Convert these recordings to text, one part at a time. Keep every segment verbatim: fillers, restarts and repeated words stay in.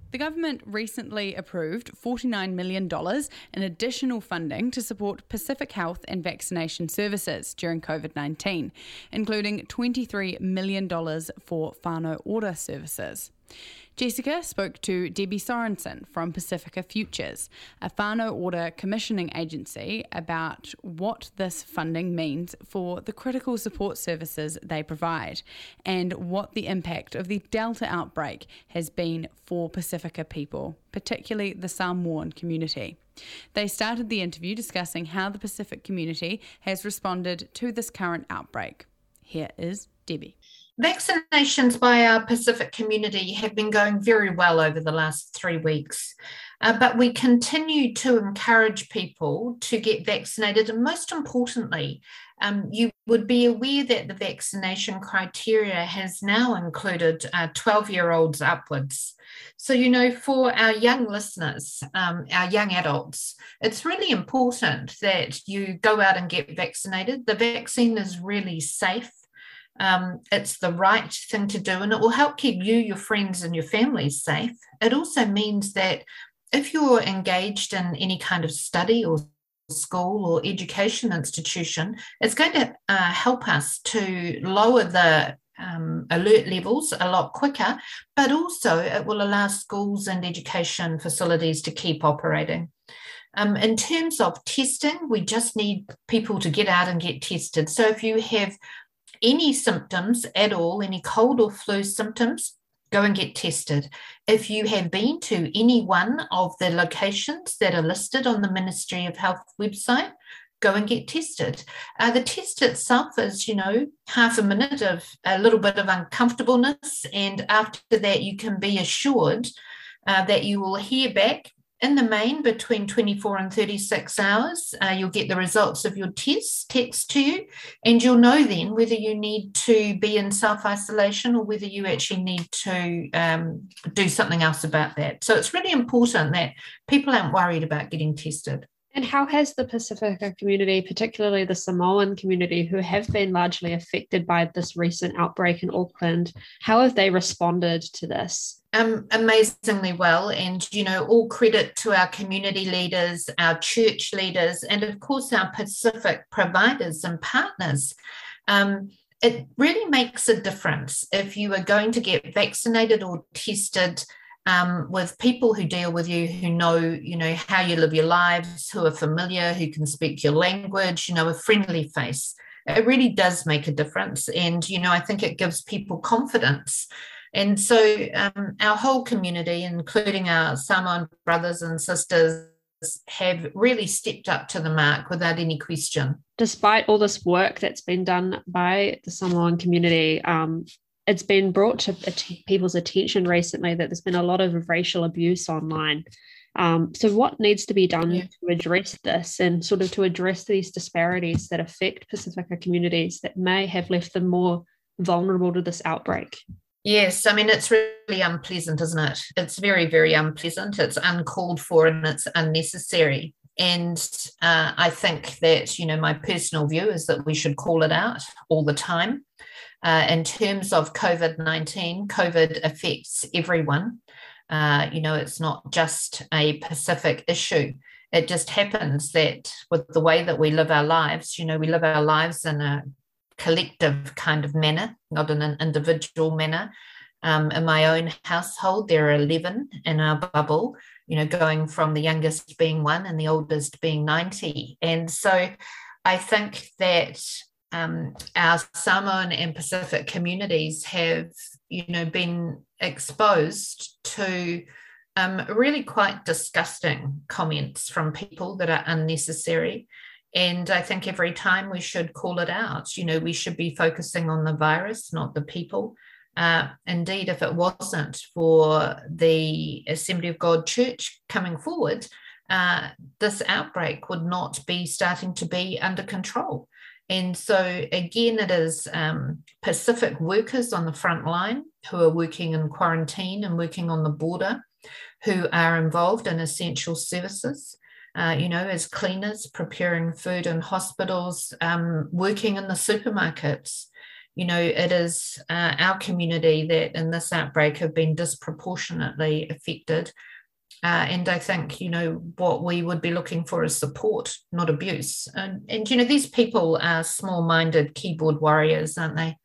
The government recently approved forty-nine million dollars in additional funding to support Pacific Health and vaccination services during COVID nineteen, including twenty-three million dollars for whānau order services. Jessica spoke to Debbie Sorensen from Pacifica Futures, a whānau order commissioning agency, about what this funding means for the critical support services they provide and what the impact of the Delta outbreak has been for Pacifica people, particularly the Samoan community. They started the interview discussing how the Pacific community has responded to this current outbreak. Here is Debbie. Vaccinations by our Pacific community have been going very well over the last three weeks, uh, but we continue to encourage people to get vaccinated. And most importantly, um, you would be aware that the vaccination criteria has now included uh, twelve-year-olds upwards. So, you know, for our young listeners, um, our young adults, it's really important that you go out and get vaccinated. The vaccine is really safe. Um, it's the right thing to do, and it will help keep you, your friends, and your families safe. It also means that if you're engaged in any kind of study or school or education institution, it's going to uh, help us to lower the um, alert levels a lot quicker, but also it will allow schools and education facilities to keep operating. Um, in terms of testing, we just need people to get out and get tested. So if you have any symptoms at all, any cold or flu symptoms, go and get tested. If you have been to any one of the locations that are listed on the Ministry of Health website, go and get tested. Uh, the test itself is, you know, half a minute of a little bit of uncomfortableness, and after that you can be assured uh, that you will hear back in the main between twenty-four and thirty-six hours. Uh, you'll get the results of your test text to you, and you'll know then whether you need to be in self-isolation or whether you actually need to um, do something else about that. So it's really important that people aren't worried about getting tested. And how has the Pacifica community, particularly the Samoan community, who have been largely affected by this recent outbreak in Auckland, how have they responded to this? Um, amazingly well, and you know, all credit to our community leaders, our church leaders, and of course our Pacific providers and partners. Um, it really makes a difference if you are going to get vaccinated or tested um, with people who deal with you, who know, you know, how you live your lives, who are familiar, who can speak your language, you know, a friendly face. It really does make a difference, and you know, I think it gives people confidence. And so um, our whole community, including our Samoan brothers and sisters, have really stepped up to the mark without any question. Despite all this work that's been done by the Samoan community, um, it's been brought to people's attention recently that there's been a lot of racial abuse online. Um, so what needs to be done yeah. to address this and sort of to address these disparities that affect Pacifica communities that may have left them more vulnerable to this outbreak? Yes, I mean, it's really unpleasant, isn't it? It's very, very unpleasant. It's uncalled for and it's unnecessary. And uh, I think that, you know, my personal view is that we should call it out all the time. Uh, in terms of COVID nineteen, COVID affects everyone. Uh, you know, it's not just a Pacific issue. It just happens that with the way that we live our lives, you know, we live our lives in a collective kind of manner, not in an individual manner. Um, in my own household, there are eleven in our bubble, you know, going from the youngest being one and the oldest being ninety. And so I think that um, our Samoan and Pacific communities have, you know, been exposed to um, really quite disgusting comments from people that are unnecessary. And I think every time we should call it out. You know, we should be focusing on the virus, not the people. Uh, indeed, if it wasn't for the Assembly of God Church coming forward, uh, this outbreak would not be starting to be under control. And so, again, it is um, Pacific workers on the front line who are working in quarantine and working on the border, who are involved in essential services. Uh, you know, as cleaners, preparing food in hospitals, um, working in the supermarkets, you know, it is uh, our community that in this outbreak have been disproportionately affected. Uh, and I think, you know, what we would be looking for is support, not abuse. And, and you know, these people are small-minded keyboard warriors, aren't they?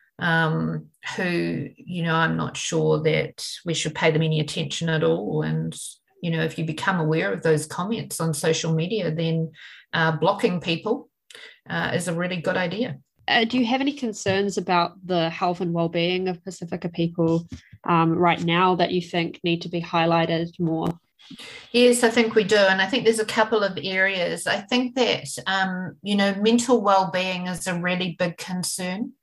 Um, who, you know, I'm not sure that we should pay them any attention at all. And, you know, if you become aware of those comments on social media, then uh, blocking people uh, is a really good idea. Uh, do you have any concerns about the health and well-being of Pacifica people um, right now that you think need to be highlighted more? Yes, I think we do. And I think there's a couple of areas. I think that, um, you know, mental well-being is a really big concern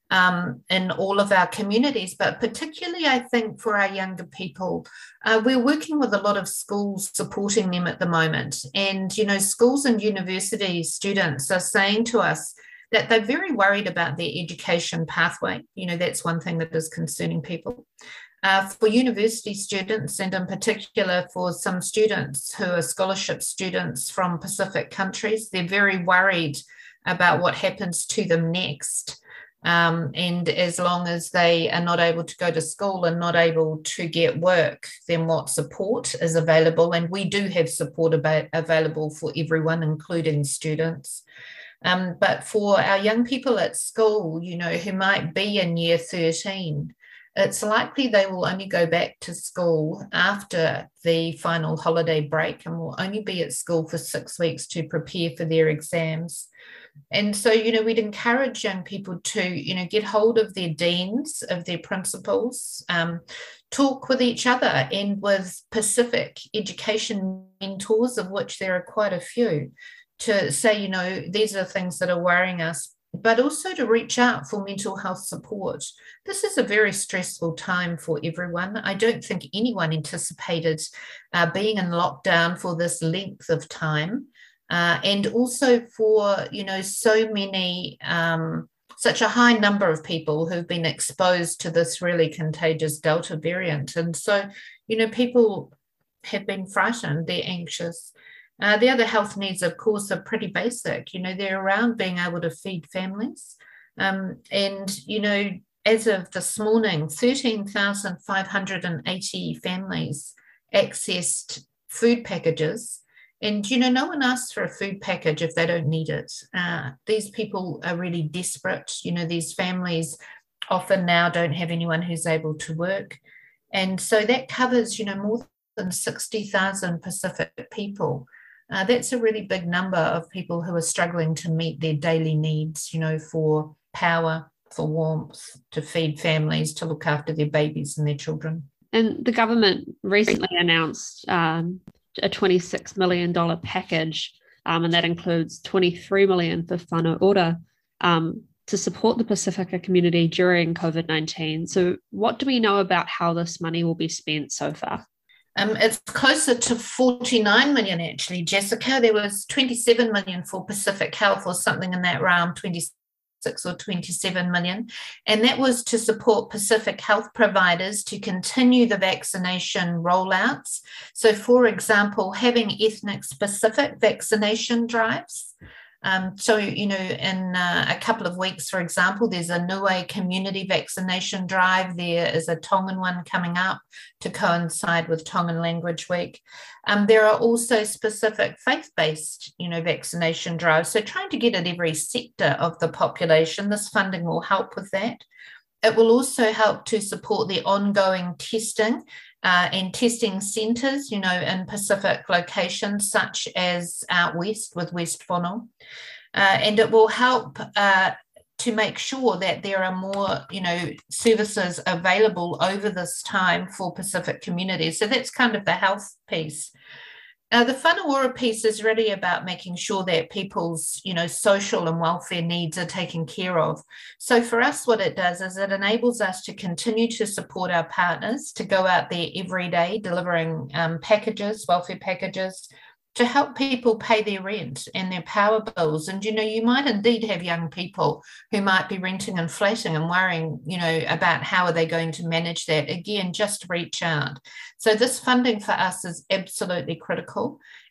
um, in all of our communities, but particularly I think for our younger people. Uh, we're working with a lot of schools supporting them at the moment. And, you know, schools and university students are saying to us that they're very worried about their education pathway. You know, that's one thing that is concerning people. Uh, for university students, and in particular for some students who are scholarship students from Pacific countries, they're very worried about what happens to them next. Um, and as long as they are not able to go to school and not able to get work, then what support is available? And we do have support about, available for everyone, including students. Um, but for our young people at school, you know, who might be in year thirteen, it's likely they will only go back to school after the final holiday break and will only be at school for six weeks to prepare for their exams. And so, you know, we'd encourage young people to, you know, get hold of their deans, of their principals, um, talk with each other and with Pacific education mentors, of which there are quite a few, to say, you know, these are things that are worrying us, but also to reach out for mental health support. This is a very stressful time for everyone. I don't think anyone anticipated uh, being in lockdown for this length of time. Uh, and also for, you know, so many, um, such a high number of people who've been exposed to this really contagious Delta variant. And so, you know, people have been frightened, they're anxious. Uh, the other health needs, of course, are pretty basic. You know, they're around being able to feed families. Um, and, you know, as of this morning, thirteen thousand five hundred eighty families accessed food packages. And, you know, no one asks for a food package if they don't need it. Uh, these people are really desperate. You know, these families often now don't have anyone who's able to work. And so that covers, you know, more than sixty thousand Pacific people. Uh, that's a really big number of people who are struggling to meet their daily needs, you know, for power, for warmth, to feed families, to look after their babies and their children. And the government recently announced um, a twenty-six million dollars package, um, and that includes twenty-three million dollars for whānau ora, um, to support the Pacifica community during COVID nineteen. So what do we know about how this money will be spent so far? Um, it's closer to forty-nine million actually, Jessica. There was twenty-seven million for Pacific Health or something in that realm, twenty-six or twenty-seven million. And that was to support Pacific Health providers to continue the vaccination rollouts. So, for example, having ethnic specific vaccination drives. Um, so, you know, in uh, a couple of weeks, for example, there's a Niue community vaccination drive. There is a Tongan one coming up to coincide with Tongan Language Week. Um, there are also specific faith-based, you know, vaccination drives. So trying to get at every sector of the population, this funding will help with that. It will also help to support the ongoing testing Uh, and testing centres, you know, in Pacific locations such as out west with West Whānau. Uh, and it will help uh, to make sure that there are more, you know, services available over this time for Pacific communities. So that's kind of the health piece. Uh, the whānau ora piece is really about making sure that people's, you know, social and welfare needs are taken care of. So for us, what it does is it enables us to continue to support our partners to go out there every day delivering um, packages, welfare packages, to help people pay their rent and their power bills. And, you know, you might indeed have young people who might be renting and flatting and worrying, you know, about how are they going to manage that. Again, just reach out. So this funding for us is absolutely critical.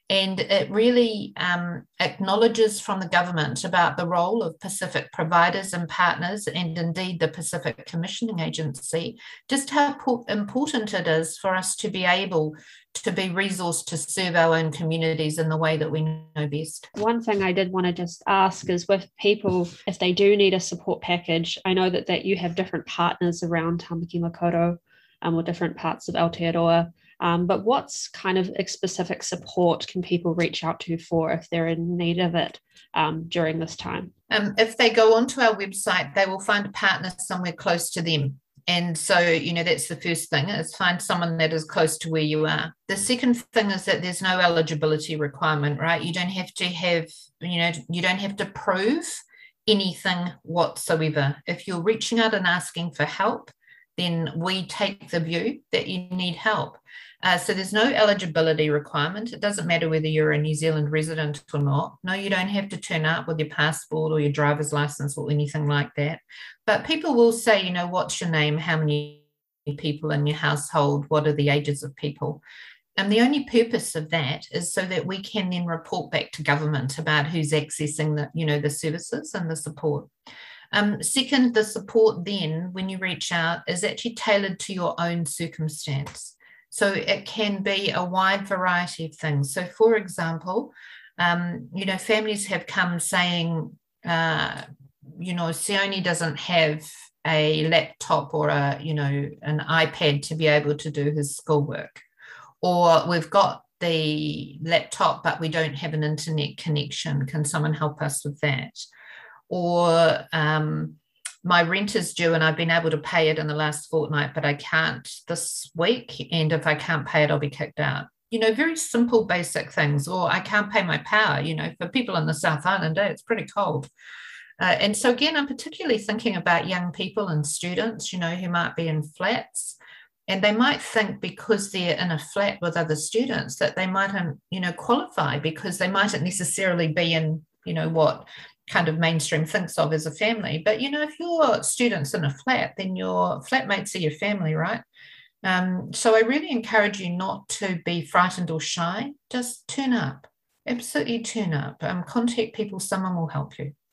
And it really um, acknowledges from the government about the role of Pacific providers and partners, and indeed the Pacific Commissioning Agency, just how important it is for us to be able to be resourced to serve our own communities in the way that we know best. One thing I did want to just ask is, with people, if they do need a support package, I know that, that you have different partners around Tamaki Makaurau um, or different parts of Aotearoa. Um, but what's kind of specific support can people reach out to for if they're in need of it um, during this time? Um, if they go onto our website, they will find a partner somewhere close to them. And so, you know, that's the first thing, is find someone that is close to where you are. The second thing is that there's no eligibility requirement, right? You don't have to have, you know, you don't have to prove anything whatsoever. If you're reaching out and asking for help, then we take the view that you need help. Uh, so there's no eligibility requirement. It doesn't matter whether you're a New Zealand resident or not. No, you don't have to turn up with your passport or your driver's license or anything like that. But people will say, you know, what's your name? How many people in your household? What are the ages of people? And the only purpose of that is so that we can then report back to government about who's accessing the, you know, the services and the support. Um, second, the support then, when you reach out, is actually tailored to your own circumstance. So it can be a wide variety of things. So, for example, um, you know, families have come saying, uh, you know, Sione doesn't have a laptop or a, you know, an iPad to be able to do his schoolwork. Or we've got the laptop, but we don't have an internet connection. Can someone help us with that? Or um, my rent is due and I've been able to pay it in the last fortnight, but I can't this week. And if I can't pay it, I'll be kicked out. You know, very simple, basic things. Or I can't pay my power. You know, for people in the South Island, eh, it's pretty cold. Uh, and so, again, I'm particularly thinking about young people and students, you know, who might be in flats. And they might think because they're in a flat with other students that they mightn't, you know, qualify, because they mightn't necessarily be in, you know, what kind of mainstream thinks of as a family. But, you know, if you're students in a flat, then your flatmates are your family, right? Um, so I really encourage you not to be frightened or shy. Just turn up. Absolutely turn up. Um, contact people. Someone will help you.